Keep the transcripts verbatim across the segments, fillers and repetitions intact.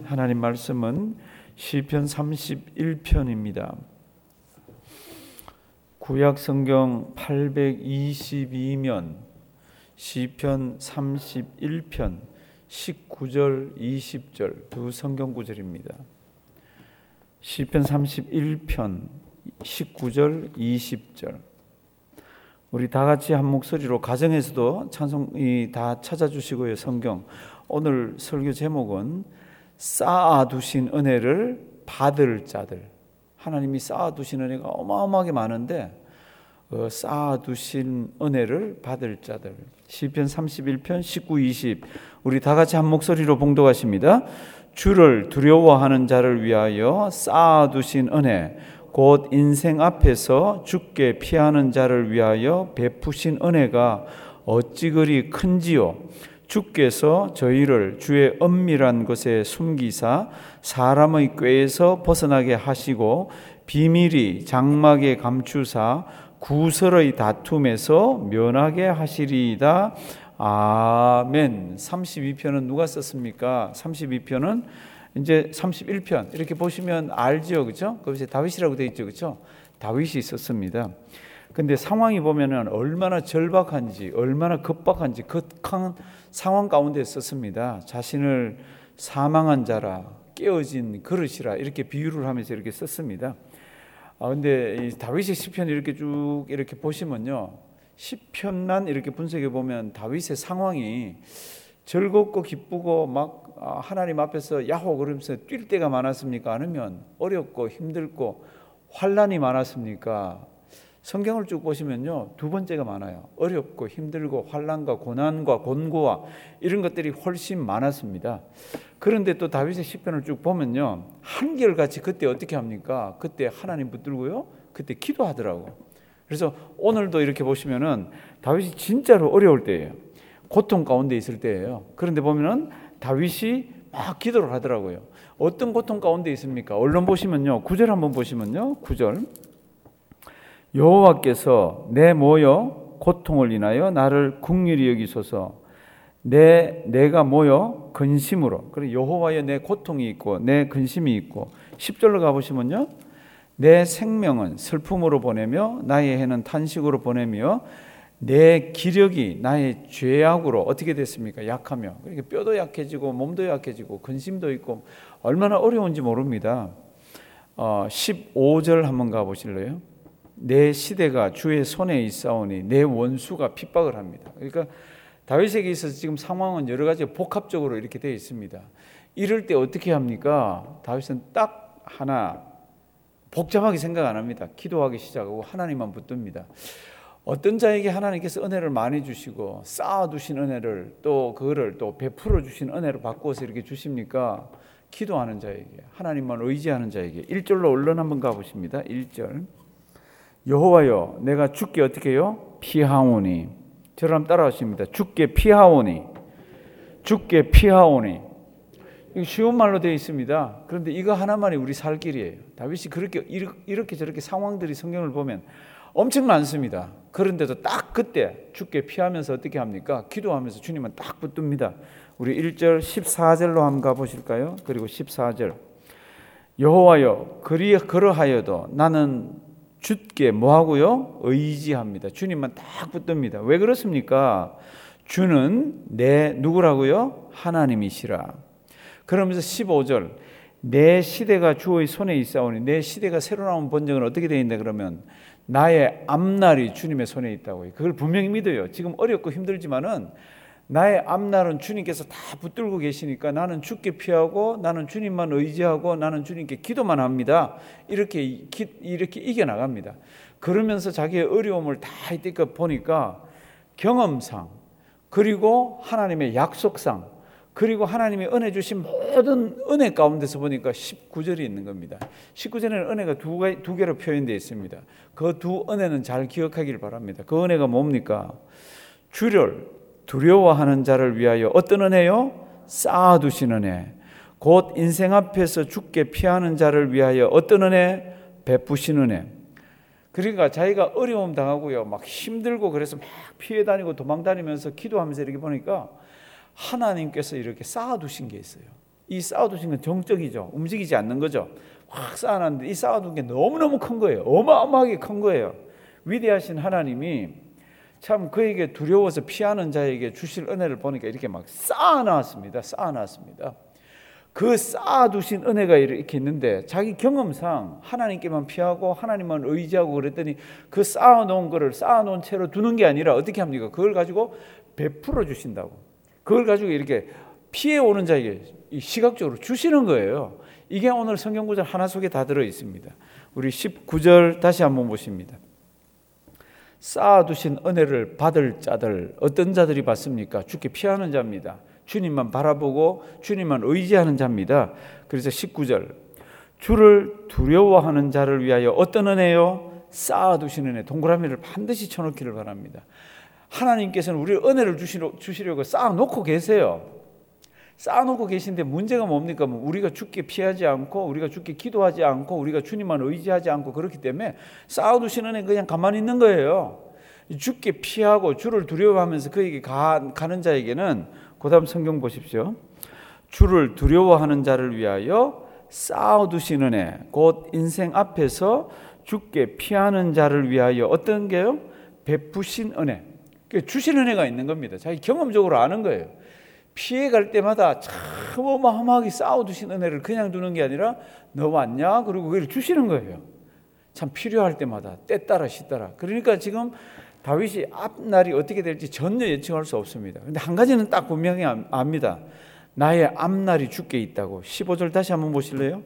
하나님 말씀은 시편 삼십일 편입니다. 구약 성경 팔백이십이 면 시편 삼십일 편 십구 절 이십 절 두 성경 구절입니다. 시편 삼십일 편 십구 절 이십 절. 우리 다 같이 한 목소리로 가정에서도 찬송이 다 찾아주시고요. 성경 오늘 설교 제목은 쌓아두신 은혜를 받을 자들. 하나님이 쌓아두신 은혜가 어마어마하게 많은데 어, 쌓아두신 은혜를 받을 자들. 시편 삼십일 편 십구, 이십. 우리 다 같이 한 목소리로 봉독하십니다. 주를 두려워하는 자를 위하여 쌓아두신 은혜, 곧 인생 앞에서 죽게 피하는 자를 위하여 베푸신 은혜가 어찌 그리 큰지요. 주께서 저희를 주의 은밀한 곳에 숨기사 사람의 꾀에서 벗어나게 하시고 비밀이 장막에 감추사 구설의 다툼에서 면하게 하시리이다. 아멘. 삼십이 편은 누가 썼습니까? 삼십이 편은 이제 삼십일 편 이렇게 보시면 알죠, 그렇죠? 거기서 다윗이라고 되어 있죠, 그렇죠? 다윗이 썼습니다. 근데 상황이 보면은 얼마나 절박한지, 얼마나 급박한지 극한 상황 가운데 썼습니다. 자신을 사망한 자라, 깨어진 그릇이라 이렇게 비유를 하면서 이렇게 썼습니다. 아, 근데 이 다윗의 시편 이렇게 쭉 이렇게 보시면요, 시편만 이렇게 분석해 보면 다윗의 상황이 즐겁고 기쁘고 막 하나님 앞에서 야호 그러면서 뛸 때가 많았습니까? 아니면 어렵고 힘들고 환난이 많았습니까? 성경을 쭉 보시면요, 두 번째가 많아요. 어렵고 힘들고 환난과 고난과 곤고와 이런 것들이 훨씬 많았습니다. 그런데 또 다윗의 시편을 쭉 보면요, 한결같이 그때 어떻게 합니까? 그때 하나님 붙들고요, 그때 기도하더라고. 그래서 오늘도 이렇게 보시면은 다윗이 진짜로 어려울 때예요. 고통 가운데 있을 때예요. 그런데 보면은 다윗이 막 기도를 하더라고요. 어떤 고통 가운데 있습니까? 얼른 보시면요, 구 절 한번 보시면요, 구 절. 여호와께서 내 모여 고통을 인하여 나를 긍휼히 여기소서. 내 내가 모여 근심으로. 그래, 여호와여 내 고통이 있고 내 근심이 있고. 십 절로 가 보시면요, 내 생명은 슬픔으로 보내며 나의 해는 탄식으로 보내며 내 기력이 나의 죄악으로 어떻게 됐습니까? 약하며. 그러니까 뼈도 약해지고 몸도 약해지고 근심도 있고 얼마나 어려운지 모릅니다. 어, 십오 절 한번 가보실래요? 내 시대가 주의 손에 있사오니 내 원수가 핍박을 합니다. 그러니까 다윗에게 있어서 지금 상황은 여러 가지 복합적으로 이렇게 되어 있습니다. 이럴 때 어떻게 합니까? 다윗은 딱 하나, 복잡하게 생각 안 합니다. 기도하기 시작하고 하나님만 붙듭니다. 어떤 자에게 하나님께서 은혜를 많이 주시고 쌓아두신 은혜를 또 그거를 또 베풀어 주신 은혜를 바꾸어서 이렇게 주십니까? 기도하는 자에게, 하나님만 의지하는 자에게. 일 절로 얼른 한번 가보십니다. 일 절. 여호와여 내가 주께 어떻게 해요? 피하오니. 저를 한번 따라하십니다. 주께 피하오니. 주께 피하오니. 이거 쉬운 말로 되어 있습니다. 그런데 이거 하나만이 우리 살 길이에요. 다윗이 그렇게 이렇게 저렇게 상황들이 성경을 보면 엄청 많습니다. 그런데도 딱 그때 주께 피하면서 어떻게 합니까? 기도하면서 주님은 딱 붙듭니다. 우리 일 절 십사 절로 한번 가보실까요? 그리고 십사 절. 여호와여 그리 그러하여도 나는 주께 뭐하고요? 의지합니다. 주님만 딱 붙듭니다. 왜 그렇습니까? 주는 내 누구라고요? 하나님이시라. 그러면서 십오 절. 내 시대가 주의 손에 있사오니. 내 시대가 새로 나온 번역은 어떻게 되어 있나 그러면 나의 앞날이 주님의 손에 있다고요. 그걸 분명히 믿어요. 지금 어렵고 힘들지만은 나의 앞날은 주님께서 다 붙들고 계시니까 나는 주께 피하고 나는 주님만 의지하고 나는 주님께 기도만 합니다. 이렇게 이렇게 이겨나갑니다. 그러면서 자기의 어려움을 다 이때껏 보니까 경험상 그리고 하나님의 약속상 그리고 하나님이 은혜 주신 모든 은혜 가운데서 보니까 십구 절이 있는 겁니다. 십구 절에는 은혜가 두, 개, 두 개로 표현되어 있습니다. 그 두 은혜는 잘 기억하길 바랍니다. 그 은혜가 뭡니까? 주를 두려워하는 자를 위하여 어떤 은혜요? 쌓아두신 은혜. 곧 인생 앞에서 죽게 피하는 자를 위하여 어떤 은혜? 베푸신 은혜. 그러니까 자기가 어려움 당하고요, 막 힘들고 그래서 막 피해 다니고 도망 다니면서 기도하면서 이렇게 보니까 하나님께서 이렇게 쌓아두신 게 있어요. 이 쌓아두신 건 정적이죠. 움직이지 않는 거죠. 확 쌓아놨는데 이 쌓아둔 게 너무너무 큰 거예요. 어마어마하게 큰 거예요. 위대하신 하나님이 참 그에게 두려워서 피하는 자에게 주실 은혜를 보니까 이렇게 막 쌓아놨습니다. 쌓아놨습니다. 그 쌓아두신 은혜가 이렇게 있는데 자기 경험상 하나님께만 피하고 하나님만 의지하고 그랬더니 그 쌓아놓은 거를 쌓아놓은 채로 두는 게 아니라 어떻게 합니까? 그걸 가지고 베풀어 주신다고. 그걸 가지고 이렇게 피해오는 자에게 시각적으로 주시는 거예요. 이게 오늘 성경 구절 하나 속에 다 들어 있습니다. 우리 십구 절 다시 한번 보십니다. 쌓아두신 은혜를 받을 자들, 어떤 자들이 받습니까? 주께 피하는 자입니다. 주님만 바라보고 주님만 의지하는 자입니다. 그래서 십구 절, 주를 두려워하는 자를 위하여 어떤 은혜요? 쌓아두신 은혜. 동그라미를 반드시 쳐놓기를 바랍니다. 하나님께서는 우리 은혜를 주시려고 쌓아놓고 계세요. 쌓아놓고 계신데 문제가 뭡니까? 우리가 주께 피하지 않고 우리가 주께 기도하지 않고 우리가 주님만 의지하지 않고 그렇기 때문에 쌓아두신 은혜 그냥 가만히 있는 거예요. 주께 피하고 주를 두려워하면서 그에게 가, 가는 자에게는 그 다음 성경 보십시오. 주를 두려워하는 자를 위하여 쌓아두신 은혜, 곧 인생 앞에서 주께 피하는 자를 위하여 어떤 게요? 베푸신 은혜. 주신 은혜가 있는 겁니다. 자기 경험적으로 아는 거예요. 피해갈 때마다 참 어마어마하게 쌓아두신 은혜를 그냥 두는 게 아니라 너 왔냐? 그리고 그걸 주시는 거예요. 참 필요할 때마다 때따라 시따라. 그러니까 지금 다윗이 앞날이 어떻게 될지 전혀 예측할 수 없습니다. 그런데 한 가지는 딱 분명히 압니다. 나의 앞날이 주께 있다고. 십오 절 다시 한번 보실래요?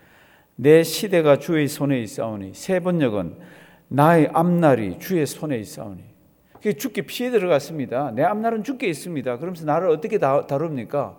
내 시대가 주의 손에 있사오니 세 번역은 나의 앞날이 주의 손에 있사오니. 주께 피해 들어갔습니다. 내 앞날은 주께 있습니다. 그러면서 나를 어떻게 다룹니까?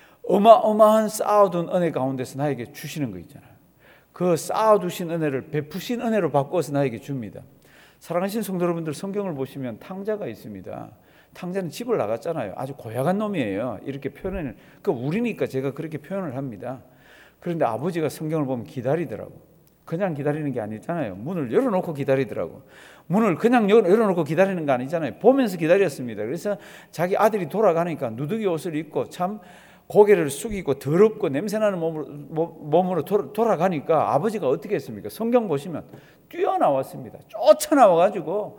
어마어마한 쌓아둔 은혜 가운데서 나에게 주시는 거 있잖아요. 그 쌓아두신 은혜를 베푸신 은혜로 바꿔서 나에게 줍니다. 사랑하신 성도 여러분들, 성경을 보시면 탕자가 있습니다. 탕자는 집을 나갔잖아요. 아주 고약한 놈이에요. 이렇게 표현을, 그 우리니까 제가 그렇게 표현을 합니다. 그런데 아버지가 성경을 보면 기다리더라고. 그냥 기다리는 게 아니잖아요. 문을 열어놓고 기다리더라고. 문을 그냥 열어놓고 기다리는 거 아니잖아요. 보면서 기다렸습니다. 그래서 자기 아들이 돌아가니까 누더기 옷을 입고 참 고개를 숙이고 더럽고 냄새나는 몸으로, 몸으로 돌아가니까 아버지가 어떻게 했습니까? 성경 보시면 뛰어나왔습니다. 쫓아나와가지고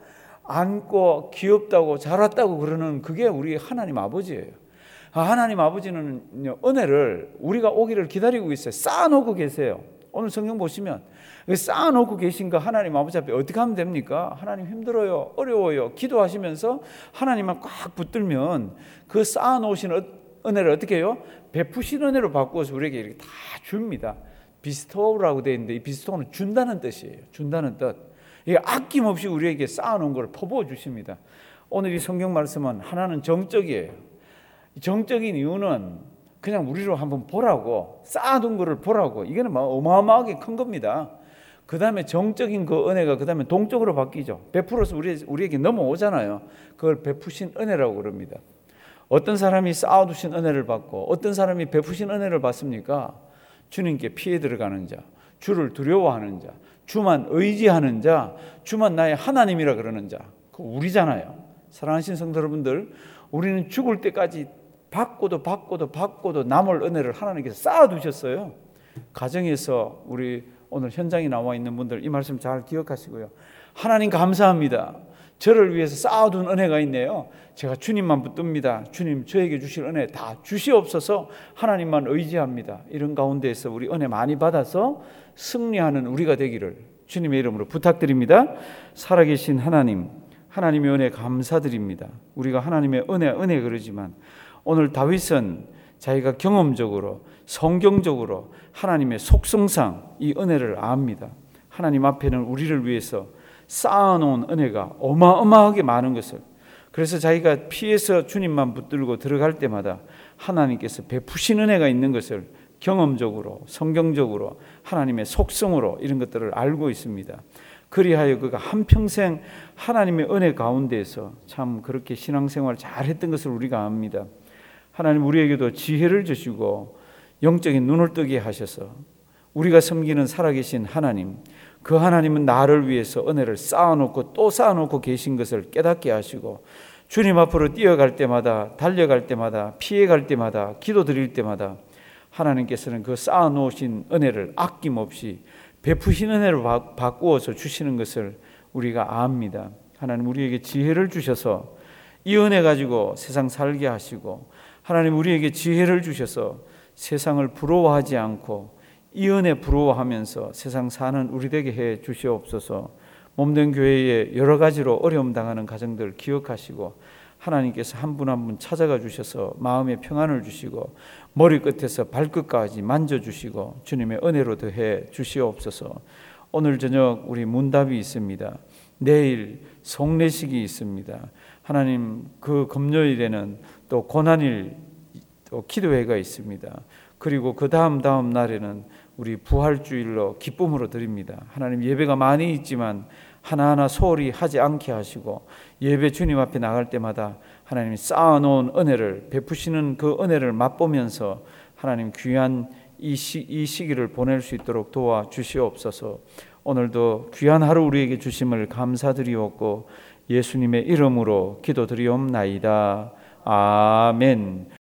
안고 귀엽다고 잘 왔다고 그러는 그게 우리 하나님 아버지예요. 하나님 아버지는 은혜를 우리가 오기를 기다리고 있어요. 쌓아놓고 계세요. 오늘 성경 보시면 쌓아놓고 계신 거 하나님 아버지 앞에 어떻게 하면 됩니까? 하나님 힘들어요, 어려워요. 기도하시면서 하나님만 꽉 붙들면 그 쌓아놓으신 은혜를 어떻게 해요? 베푸신 은혜로 바꾸어서 우리에게 이렇게 다 줍니다. 비스토라고 되어 있는데 이 비스토는 준다는 뜻이에요. 준다는 뜻. 이게 아낌없이 우리에게 쌓아놓은 걸 퍼부어 주십니다. 오늘 이 성경 말씀은 하나는 정적이에요. 정적인 이유는 그냥 우리로 한번 보라고, 쌓아둔 거를 보라고. 이거는 막 어마어마하게 큰 겁니다. 그 다음에 정적인 그 은혜가 그 다음에 동적으로 바뀌죠. 베풀어서 우리, 우리에게 넘어오잖아요. 그걸 베푸신 은혜라고 그럽니다. 어떤 사람이 쌓아두신 은혜를 받고 어떤 사람이 베푸신 은혜를 받습니까? 주님께 피해 들어가는 자, 주를 두려워하는 자, 주만 의지하는 자, 주만 나의 하나님이라 그러는 자. 그 우리잖아요. 사랑하신 성도 여러분들, 우리는 죽을 때까지 받고도 받고도 받고도 남을 은혜를 하나님께서 쌓아두셨어요. 가정에서 우리 오늘 현장에 나와 있는 분들 이 말씀 잘 기억하시고요. 하나님 감사합니다. 저를 위해서 쌓아둔 은혜가 있네요. 제가 주님만 붙듭니다. 주님 저에게 주실 은혜 다 주시옵소서. 하나님만 의지합니다. 이런 가운데에서 우리 은혜 많이 받아서 승리하는 우리가 되기를 주님의 이름으로 부탁드립니다. 살아계신 하나님, 하나님의 은혜 감사드립니다. 우리가 하나님의 은혜 은혜 그러지만 오늘 다윗은 자기가 경험적으로 성경적으로 하나님의 속성상 이 은혜를 압니다. 하나님 앞에는 우리를 위해서 쌓아놓은 은혜가 어마어마하게 많은 것을, 그래서 자기가 피해서 주님만 붙들고 들어갈 때마다 하나님께서 베푸신 은혜가 있는 것을 경험적으로 성경적으로 하나님의 속성으로 이런 것들을 알고 있습니다. 그리하여 그가 한평생 하나님의 은혜 가운데에서 참 그렇게 신앙생활 잘했던 것을 우리가 압니다. 하나님 우리에게도 지혜를 주시고 영적인 눈을 뜨게 하셔서 우리가 섬기는 살아계신 하나님, 그 하나님은 나를 위해서 은혜를 쌓아놓고 또 쌓아놓고 계신 것을 깨닫게 하시고 주님 앞으로 뛰어갈 때마다 달려갈 때마다 피해갈 때마다 기도 드릴 때마다 하나님께서는 그 쌓아놓으신 은혜를 아낌없이 베푸신 은혜로 바꾸어서 주시는 것을 우리가 압니다. 하나님 우리에게 지혜를 주셔서 이 은혜 가지고 세상 살게 하시고, 하나님 우리에게 지혜를 주셔서 세상을 부러워하지 않고 이 은혜 부러워하면서 세상 사는 우리 되게 해 주시옵소서. 몸된 교회에 여러 가지로 어려움 당하는 가정들 기억하시고, 하나님께서 한 분 한 분 찾아가 주셔서 마음의 평안을 주시고 머리끝에서 발끝까지 만져주시고 주님의 은혜로 더해 주시옵소서. 오늘 저녁 우리 문답이 있습니다. 내일 성례식이 있습니다. 하나님 그 금요일에는 또 고난일 또 기도회가 있습니다. 그리고 그 다음 다음 날에는 우리 부활주일로 기쁨으로 드립니다. 하나님 예배가 많이 있지만 하나하나 소홀히 하지 않게 하시고, 예배 주님 앞에 나갈 때마다 하나님이 쌓아놓은 은혜를 베푸시는 그 은혜를 맛보면서 하나님 귀한 이, 시, 이 시기를 보낼 수 있도록 도와주시옵소서. 오늘도 귀한 하루 우리에게 주심을 감사드리옵고 예수님의 이름으로 기도드리옵나이다. 아멘.